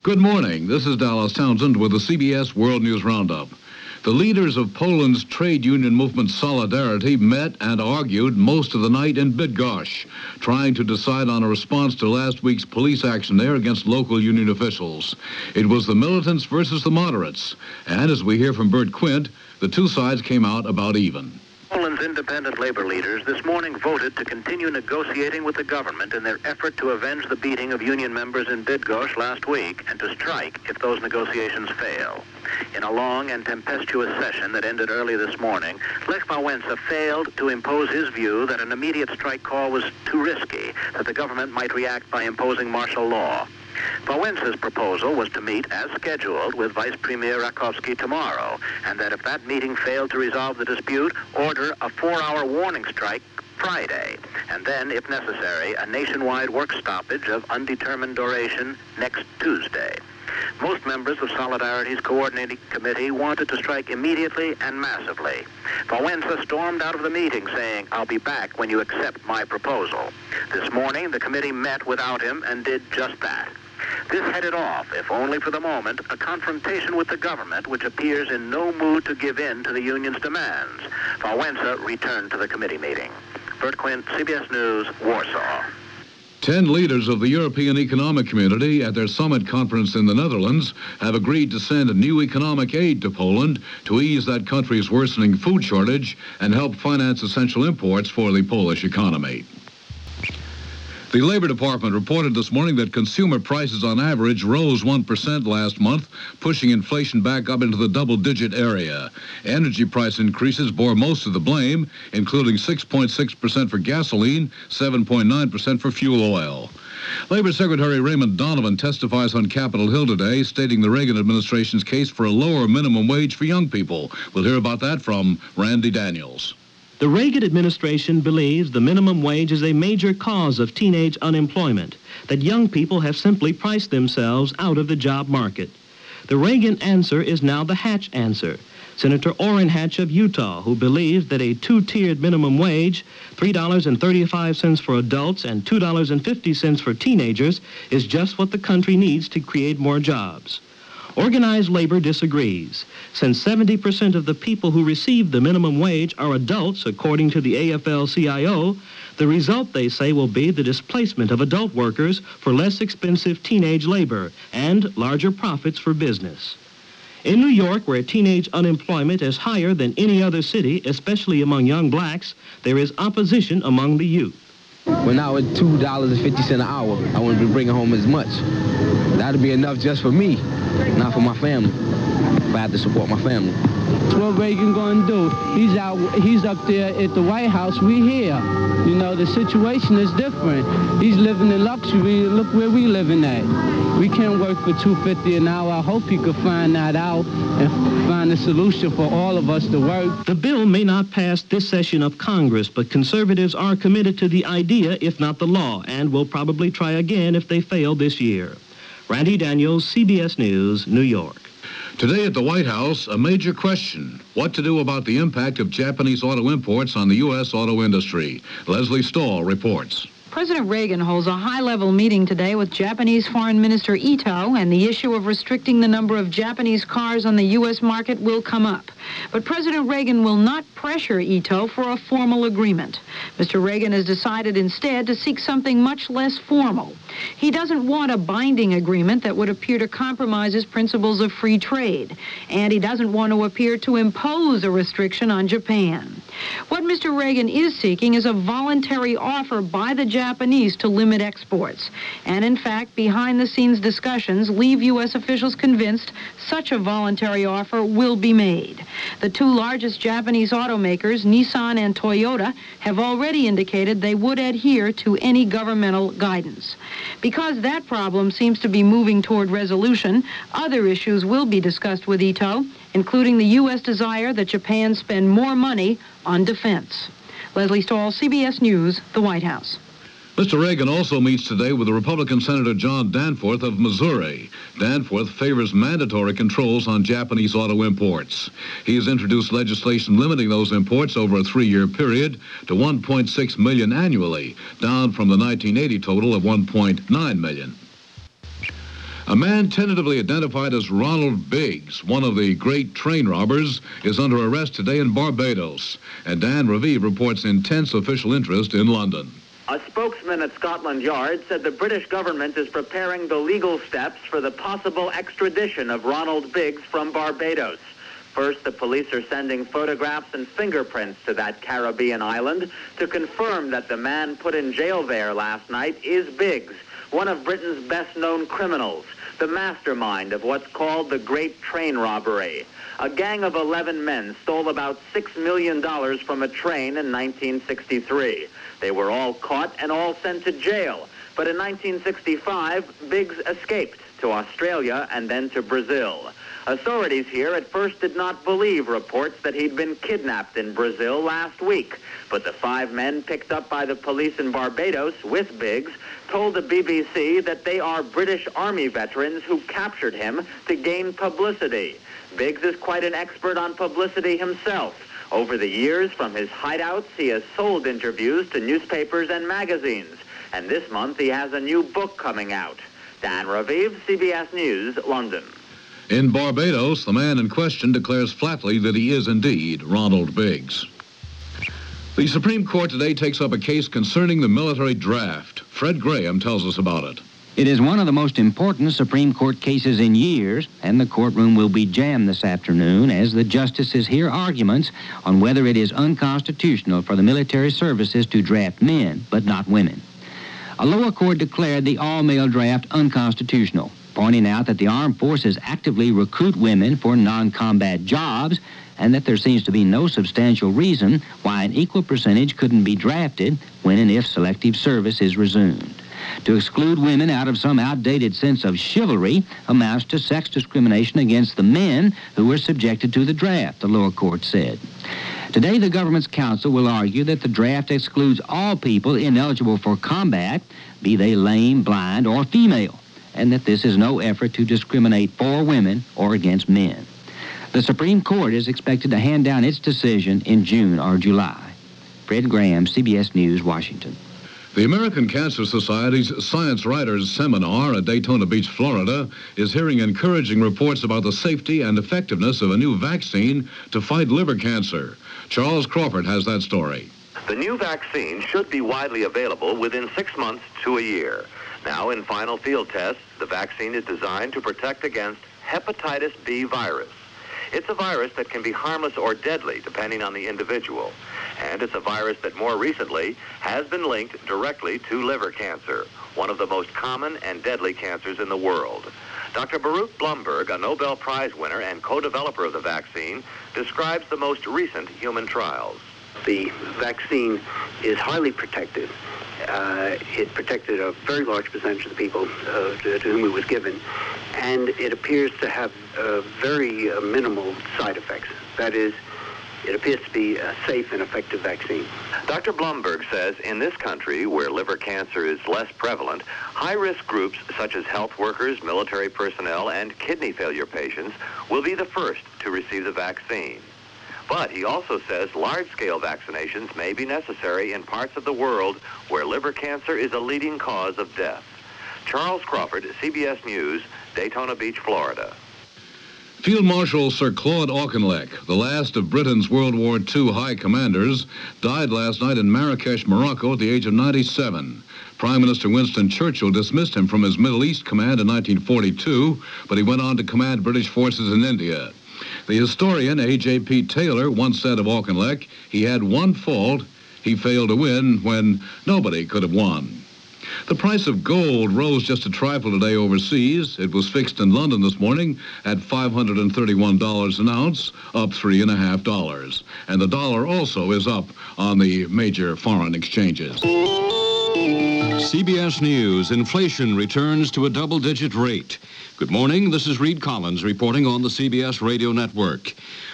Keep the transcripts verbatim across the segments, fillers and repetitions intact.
Good morning. This is Dallas Townsend with the C B S World News Roundup. The leaders of Poland's trade union movement Solidarity met and argued most of the night in Bydgoszcz, trying to decide on a response to last week's police action there against local union officials. It was the militants versus the moderates, and as we hear from Bert Quint, the two sides came out about even. Poland's independent labor leaders this morning voted to continue negotiating with the government in their effort to avenge the beating of union members in Bydgoszcz last week and to strike if those negotiations fail. In a long and tempestuous session that ended early this morning, Lech Wałęsa failed to impose his view that an immediate strike call was too risky, that the government might react by imposing martial law. Wałęsa's proposal was to meet as scheduled with Vice Premier Rakowski tomorrow, and that if that meeting failed to resolve the dispute, order a four-hour warning strike Friday, and then, if necessary, a nationwide work stoppage of undetermined duration next Tuesday. Most members of Solidarity's coordinating committee wanted to strike immediately and massively. Wałęsa stormed out of the meeting saying, "I'll be back when you accept my proposal." This morning, the committee met without him and did just that. This headed off, if only for the moment, a confrontation with the government, which appears in no mood to give in to the union's demands. Wałęsa returned to the committee meeting. Bert Quint, C B S News, Warsaw. Ten leaders of the European Economic Community at their summit conference in the Netherlands have agreed to send new economic aid to Poland to ease that country's worsening food shortage and help finance essential imports for the Polish economy. The Labor Department reported this morning that consumer prices on average rose one percent last month, pushing inflation back up into the double-digit area. Energy price increases bore most of the blame, including six point six percent for gasoline, seven point nine percent for fuel oil. Labor Secretary Raymond Donovan testifies on Capitol Hill today, stating the Reagan administration's case for a lower minimum wage for young people. We'll hear about that from Randy Daniels. The Reagan administration believes the minimum wage is a major cause of teenage unemployment, that young people have simply priced themselves out of the job market. The Reagan answer is now the Hatch answer. Senator Orrin Hatch of Utah, who believes that a two-tiered minimum wage, three dollars and thirty-five cents for adults and two dollars and fifty cents for teenagers, is just what the country needs to create more jobs. Organized labor disagrees. Since seventy percent of the people who receive the minimum wage are adults, according to the A F L C I O, the result, they say, will be the displacement of adult workers for less expensive teenage labor and larger profits for business. In New York, where teenage unemployment is higher than any other city, especially among young blacks, there is opposition among the youth. When I was two dollars and fifty cents an hour, I wouldn't be bringing home as much. That'd be enough just for me, not for my family. If I had to support my family. What Reagan gonna do? He's out. He's up there at the White House. We here. You know, the situation is different. He's living in luxury. Look where we living at. We can't work for two fifty an hour. I hope he could find that out and find a solution for all of us to work. The bill may not pass this session of Congress, but conservatives are committed to the idea, if not the law, and will probably try again if they fail this year. Randy Daniels, C B S News, New York. Today at the White House, a major question: what to do about the impact of Japanese auto imports on the U S auto industry. Leslie Stahl reports. President Reagan holds a high-level meeting today with Japanese Foreign Minister Ito, and the issue of restricting the number of Japanese cars on the U S market will come up. But President Reagan will not pressure Ito for a formal agreement. Mister Reagan has decided instead to seek something much less formal. He doesn't want a binding agreement that would appear to compromise his principles of free trade, and he doesn't want to appear to impose a restriction on Japan. What Mister Reagan is seeking is a voluntary offer by the Japanese to limit exports. And in fact, behind-the-scenes discussions leave U S officials convinced such a voluntary offer will be made. The two largest Japanese automakers, Nissan and Toyota, have already indicated they would adhere to any governmental guidance. Because that problem seems to be moving toward resolution, other issues will be discussed with Ito, including the U S desire that Japan spend more money on defense. Leslie Stahl, C B S News, the White House. Mister Reagan also meets today with the Republican Senator John Danforth of Missouri. Danforth favors mandatory controls on Japanese auto imports. He has introduced legislation limiting those imports over a three-year period to one point six million annually, down from the nineteen eighty total of one point nine million. A man tentatively identified as Ronald Biggs, one of the great train robbers, is under arrest today in Barbados. And Dan Raviv reports intense official interest in London. A spokesman at Scotland Yard said the British government is preparing the legal steps for the possible extradition of Ronald Biggs from Barbados. First, the police are sending photographs and fingerprints to that Caribbean island to confirm that the man put in jail there last night is Biggs, one of Britain's best-known criminals, the mastermind of what's called the Great Train Robbery. A gang of eleven men stole about six million dollars from a train in nineteen sixty-three. They were all caught and all sent to jail. But in nineteen sixty-five, Biggs escaped to Australia and then to Brazil. Authorities here at first did not believe reports that he'd been kidnapped in Brazil last week. But the five men picked up by the police in Barbados with Biggs told the B B C that they are British Army veterans who captured him to gain publicity. Biggs is quite an expert on publicity himself. Over the years, from his hideouts, he has sold interviews to newspapers and magazines. And this month, he has a new book coming out. Dan Raviv, C B S News, London. In Barbados, the man in question declares flatly that he is indeed Ronald Biggs. The Supreme Court today takes up a case concerning the military draft. Fred Graham tells us about it. It is one of the most important Supreme Court cases in years, and the courtroom will be jammed this afternoon as the justices hear arguments on whether it is unconstitutional for the military services to draft men, but not women. A lower court declared the all-male draft unconstitutional, pointing out that the armed forces actively recruit women for non-combat jobs and that there seems to be no substantial reason why an equal percentage couldn't be drafted when and if selective service is resumed. To exclude women out of some outdated sense of chivalry amounts to sex discrimination against the men who were subjected to the draft, the lower court said. Today, the government's counsel will argue that the draft excludes all people ineligible for combat, be they lame, blind, or female, and that this is no effort to discriminate for women or against men. The Supreme Court is expected to hand down its decision in June or July. Fred Graham, C B S News, Washington. The American Cancer Society's Science Writers Seminar at Daytona Beach, Florida, is hearing encouraging reports about the safety and effectiveness of a new vaccine to fight liver cancer. Charles Crawford has that story. The new vaccine should be widely available within six months to a year. Now, in final field tests, the vaccine is designed to protect against hepatitis B virus. It's a virus that can be harmless or deadly depending on the individual. And it's a virus that more recently has been linked directly to liver cancer, one of the most common and deadly cancers in the world. Doctor Baruch Blumberg, a Nobel Prize winner and co-developer of the vaccine, describes the most recent human trials. The vaccine is highly protective. Uh, it protected a very large percentage of the people uh, to, to whom it was given, and it appears to have uh, very uh, minimal side effects. That is, it appears to be a safe and effective vaccine. Doctor Blumberg says in this country, where liver cancer is less prevalent, high-risk groups such as health workers, military personnel, and kidney failure patients will be the first to receive the vaccine. But he also says large-scale vaccinations may be necessary in parts of the world where liver cancer is a leading cause of death. Charles Crawford, C B S News, Daytona Beach, Florida. Field Marshal Sir Claude Auchinleck, the last of Britain's World War Two high commanders, died last night in Marrakesh, Morocco at the age of ninety-seven. Prime Minister Winston Churchill dismissed him from his Middle East command in nineteen forty-two, but he went on to command British forces in India. The historian A J P Taylor once said of Auchinleck, he had one fault: he failed to win when nobody could have won. The price of gold rose just a trifle today overseas. It was fixed in London this morning at five hundred thirty-one dollars an ounce, up three point five dollars. And the dollar also is up on the major foreign exchanges. C B S News. Inflation returns to a double-digit rate. Good morning. This is Reed Collins reporting on the C B S Radio Network.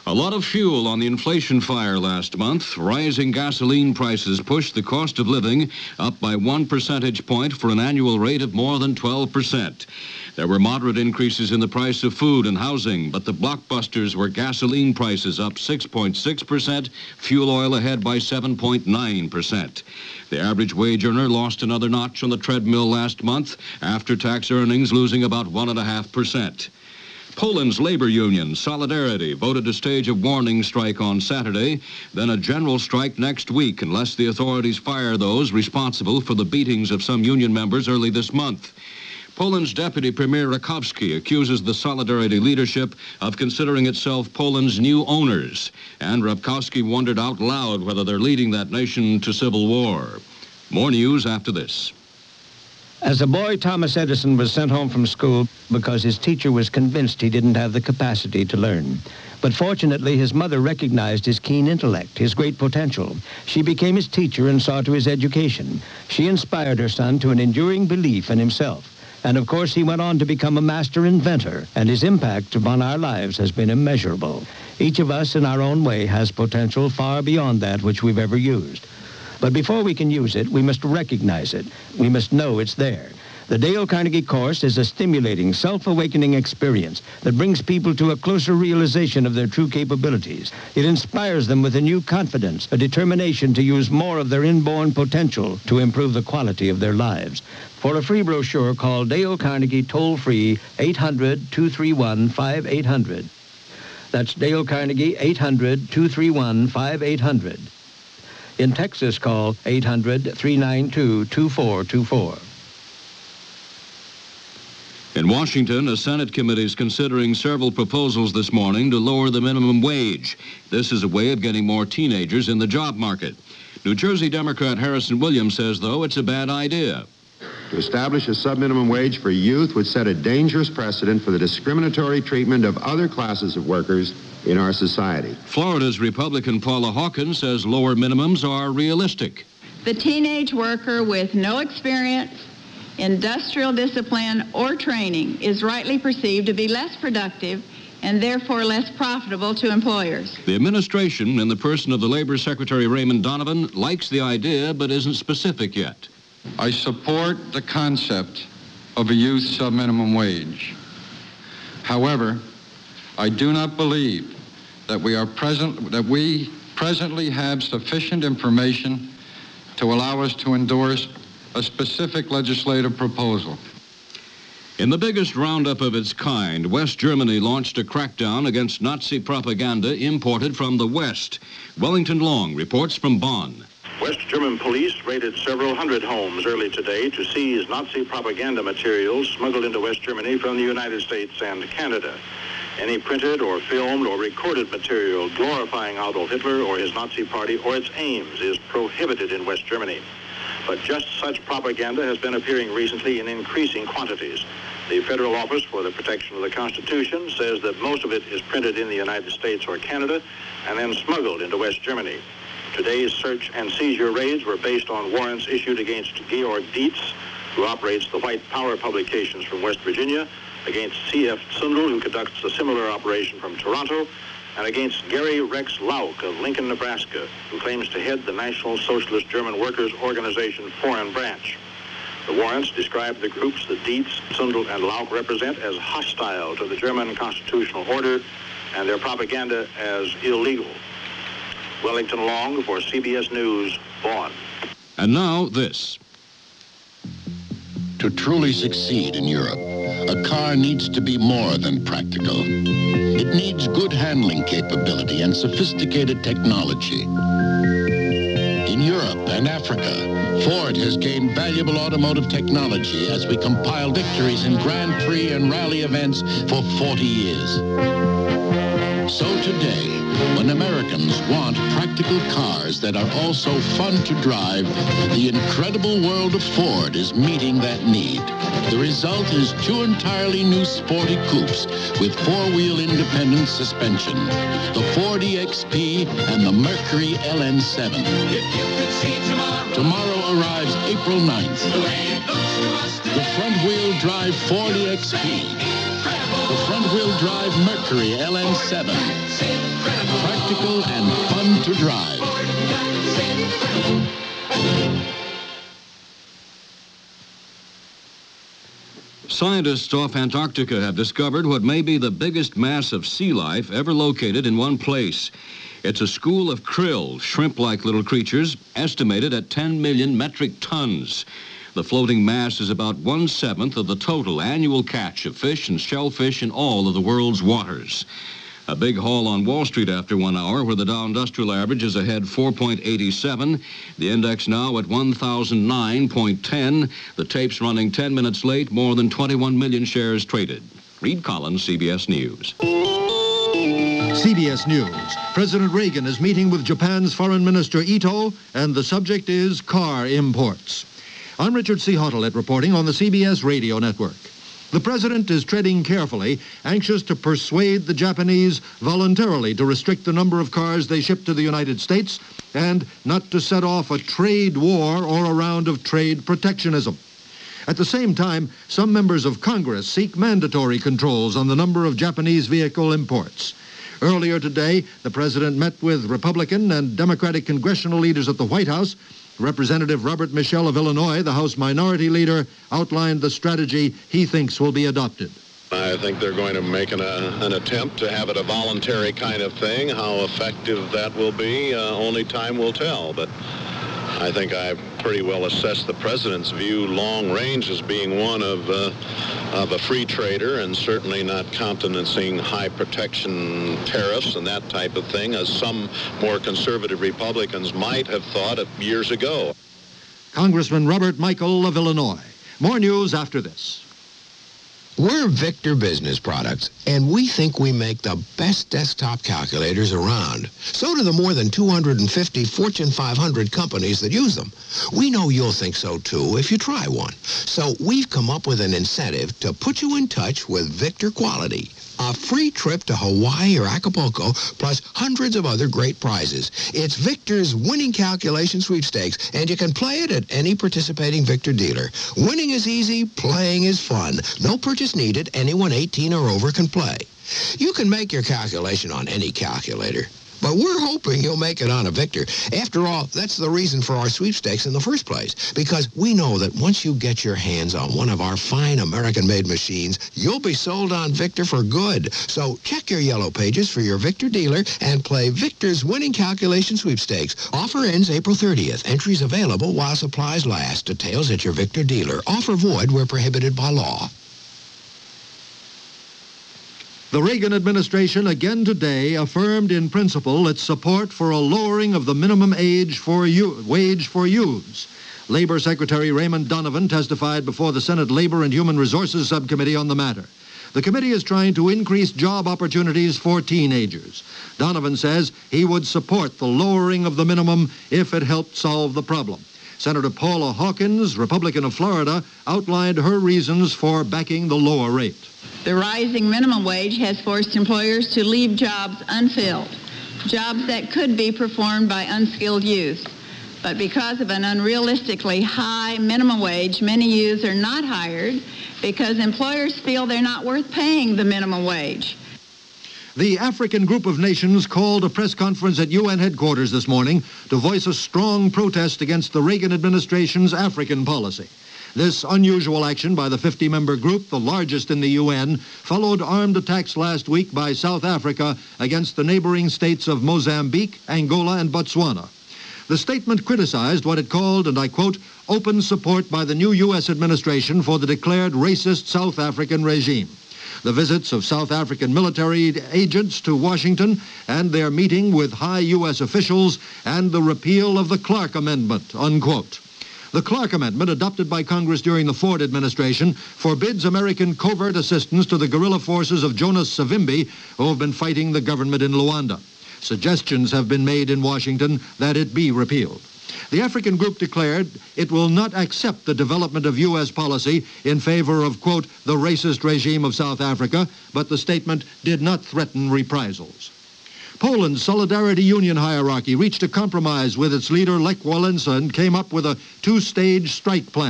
A lot of fuel on the inflation fire last month. Rising gasoline prices pushed the cost of living up by one percentage point for an annual rate of more than twelve percent. There were moderate increases in the price of food and housing, but the blockbusters were gasoline prices up six point six percent, fuel oil ahead by seven point nine percent. The average wage earner lost another notch on the treadmill last month, after-tax earnings losing about one point five percent. Poland's labor union, Solidarity, voted to stage a warning strike on Saturday, then a general strike next week unless the authorities fire those responsible for the beatings of some union members early this month. Poland's Deputy Premier Rakowski accuses the Solidarity leadership of considering itself Poland's new owners, and Rakowski wondered out loud whether they're leading that nation to civil war. More news after this. As a boy, Thomas Edison was sent home from school because his teacher was convinced he didn't have the capacity to learn. But fortunately, his mother recognized his keen intellect, his great potential. She became his teacher and saw to his education. She inspired her son to an enduring belief in himself. And of course, he went on to become a master inventor, and his impact upon our lives has been immeasurable. Each of us in our own way has potential far beyond that which we've ever used. But before we can use it, we must recognize it. We must know it's there. The Dale Carnegie course is a stimulating, self-awakening experience that brings people to a closer realization of their true capabilities. It inspires them with a new confidence, a determination to use more of their inborn potential to improve the quality of their lives. For a free brochure, call Dale Carnegie toll-free eight hundred, two three one, five eight hundred. That's Dale Carnegie, eight hundred, two three one, five eight hundred. In Texas, call eight hundred, three nine two, two four two four. In Washington, a Senate committee is considering several proposals this morning to lower the minimum wage. This is a way of getting more teenagers in the job market. New Jersey Democrat Harrison Williams says, though, it's a bad idea. To establish a sub-minimum wage for youth would set a dangerous precedent for the discriminatory treatment of other classes of workers in our society. Florida's Republican Paula Hawkins says lower minimums are realistic. The teenage worker with no experience, industrial discipline, or training is rightly perceived to be less productive and therefore less profitable to employers. The administration, in the person of the Labor Secretary Raymond Donovan, likes the idea but isn't specific yet. I support the concept of a youth sub-minimum wage. However, I do not believe that we are present that we presently have sufficient information to allow us to endorse a specific legislative proposal. In the biggest roundup of its kind, West Germany launched a crackdown against Nazi propaganda imported from the West. Wellington Long reports from Bonn. West German police raided several hundred homes early today to seize Nazi propaganda materials smuggled into West Germany from the United States and Canada. Any printed or filmed or recorded material glorifying Adolf Hitler or his Nazi party or its aims is prohibited in West Germany. But just such propaganda has been appearing recently in increasing quantities. The Federal Office for the Protection of the Constitution says that most of it is printed in the United States or Canada and then smuggled into West Germany. Today's search and seizure raids were based on warrants issued against Georg Dietz, who operates the White Power publications from West Virginia, against C F Zundel, who conducts a similar operation from Toronto, and against Gary Rex Lauk of Lincoln, Nebraska, who claims to head the National Socialist German Workers' Organization foreign branch. The warrants describe the groups that Dietz, Zundel, and Lauk represent as hostile to the German constitutional order and their propaganda as illegal. Wellington Long for C B S News, Bonn. And now this. To truly succeed in Europe, a car needs to be more than practical. It needs good handling capability and sophisticated technology. In Europe and Africa, Ford has gained valuable automotive technology as we compile victories in Grand Prix and rally events for forty years. So today, when Americans want practical cars that are also fun to drive, the incredible world of Ford is meeting that need. The result is two entirely new sporty coupes with four-wheel independent suspension, the Ford E X P and the Mercury L N seven. Tomorrow, tomorrow arrives April ninth. The front-wheel drive Ford E X P. The front front-wheel drive Mercury L N seven. Practical and fun to drive. Scientists off Antarctica have discovered what may be the biggest mass of sea life ever located in one place. It's a school of krill, shrimp-like little creatures, estimated at ten million metric tons. The floating mass is about one-seventh of the total annual catch of fish and shellfish in all of the world's waters. A big haul on Wall Street after one hour, where the Dow Industrial Average is ahead four point eight seven. The index now at one thousand nine point one zero. The tape's running ten minutes late, more than twenty-one million shares traded. Reed Collins, C B S News. C B S News. President Reagan is meeting with Japan's Foreign Minister Ito, and the subject is car imports. I'm Richard C. Hottelet reporting on the C B S Radio Network. The president is treading carefully, anxious to persuade the Japanese voluntarily to restrict the number of cars they ship to the United States and not to set off a trade war or a round of trade protectionism. At the same time, some members of Congress seek mandatory controls on the number of Japanese vehicle imports. Earlier today, the president met with Republican and Democratic congressional leaders at the White House. Representative Robert Michel of Illinois, the House Minority Leader, outlined the strategy he thinks will be adopted. I think they're going to make an, uh, an attempt to have it a voluntary kind of thing. How effective that will be, uh, only time will tell. But I think I pretty well assessed the president's view long range as being one of, uh, of a free trader and certainly not countenancing high protection tariffs and that type of thing, as some more conservative Republicans might have thought of years ago. Congressman Robert Michael of Illinois. More news after this. We're Victor Business Products, and we think we make the best desktop calculators around. So do the more than two hundred fifty Fortune five hundred companies that use them. We know you'll think so, too, if you try one. So we've come up with an incentive to put you in touch with Victor Quality. A free trip to Hawaii or Acapulco, plus hundreds of other great prizes. It's Victor's Winning Calculation Sweepstakes, and you can play it at any participating Victor dealer. Winning is easy, playing is fun. No purchase needed. Anyone eighteen or over can play. You can make your calculation on any calculator, but we're hoping you'll make it on a Victor. After all, that's the reason for our sweepstakes in the first place, because we know that once you get your hands on one of our fine American-made machines, you'll be sold on Victor for good. So check your yellow pages for your Victor dealer and play Victor's Winning Calculation Sweepstakes. Offer ends April thirtieth. Entries available while supplies last. Details at your Victor dealer. Offer void where prohibited by law. The Reagan administration again today affirmed in principle its support for a lowering of the minimum age for you, wage for youths. Labor Secretary Raymond Donovan testified before the Senate Labor and Human Resources Subcommittee on the matter. The committee is trying to increase job opportunities for teenagers. Donovan says he would support the lowering of the minimum if it helped solve the problem. Senator Paula Hawkins, Republican of Florida, outlined her reasons for backing the lower rate. The rising minimum wage has forced employers to leave jobs unfilled, jobs that could be performed by unskilled youth. But because of an unrealistically high minimum wage, many youths are not hired because employers feel they're not worth paying the minimum wage. The African group of nations called a press conference at U N headquarters this morning to voice a strong protest against the Reagan administration's African policy. This unusual action by the fifty-member group, the largest in the U N, followed armed attacks last week by South Africa against the neighboring states of Mozambique, Angola, and Botswana. The statement criticized what it called, and I quote, open support by the new U S administration for the declared racist South African regime. The visits of South African military agents to Washington and their meeting with high U S officials and the repeal of the Clark Amendment, unquote. The Clark Amendment, adopted by Congress during the Ford administration, forbids American covert assistance to the guerrilla forces of Jonas Savimbi, who have been fighting the government in Luanda. Suggestions have been made in Washington that it be repealed. The African group declared it will not accept the development of U S policy in favor of, quote, the racist regime of South Africa, but the statement did not threaten reprisals. Poland's Solidarity Union hierarchy reached a compromise with its leader, Lech Walesa, and came up with a two-stage strike plan. The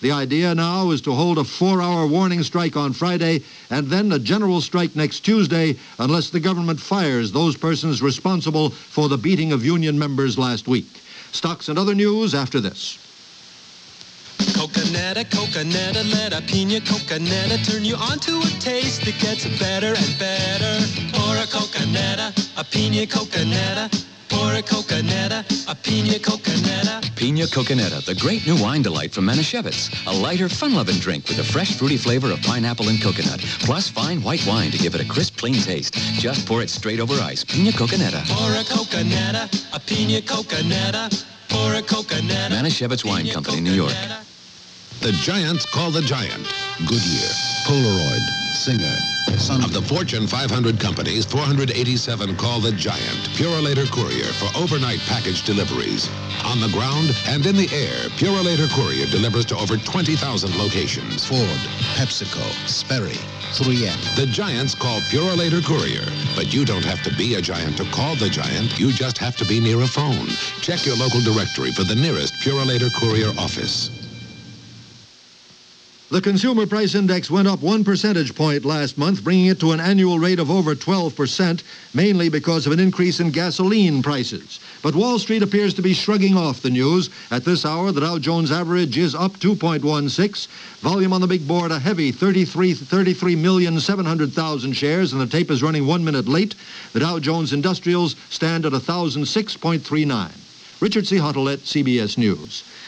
The idea now is to hold a four-hour warning strike on Friday and then a general strike next Tuesday unless the government fires those persons responsible for the beating of union members last week. Stocks and other news after this. Coconetta, coconetta, let a pina coconetta turn you on to a taste that gets better and better. Pour a coconetta, a pina coconetta. Pour a coconetta, a pina coconetta. Pina Coconetta, the great new wine delight from Manischewitz. A lighter, fun-loving drink with a fresh, fruity flavor of pineapple and coconut, plus fine white wine to give it a crisp, clean taste. Just pour it straight over ice. Pina Coconetta. Pour a coconetta, a pina coconetta. Pour a coconetta. Manischewitz Wine Company, New York. The giants call the giant. Goodyear, Polaroid, Singer. Son of the Fortune five hundred companies, four hundred eighty-seven call the giant. Purolator Courier for overnight package deliveries. On the ground and in the air, Purolator Courier delivers to over twenty thousand locations. Ford, PepsiCo, Sperry, three M. The giants call Purolator Courier, but you don't have to be a giant to call the giant. You just have to be near a phone. Check your local directory for the nearest Purolator Courier office. The Consumer Price Index went up one percentage point last month, bringing it to an annual rate of over twelve percent, mainly because of an increase in gasoline prices. But Wall Street appears to be shrugging off the news. At this hour, the Dow Jones average is up two point one six. Volume on the big board, a heavy thirty-three million seven hundred thousand shares, and the tape is running one minute late. The Dow Jones Industrials stand at one thousand six point three nine. Richard C. Huttle at C B S News.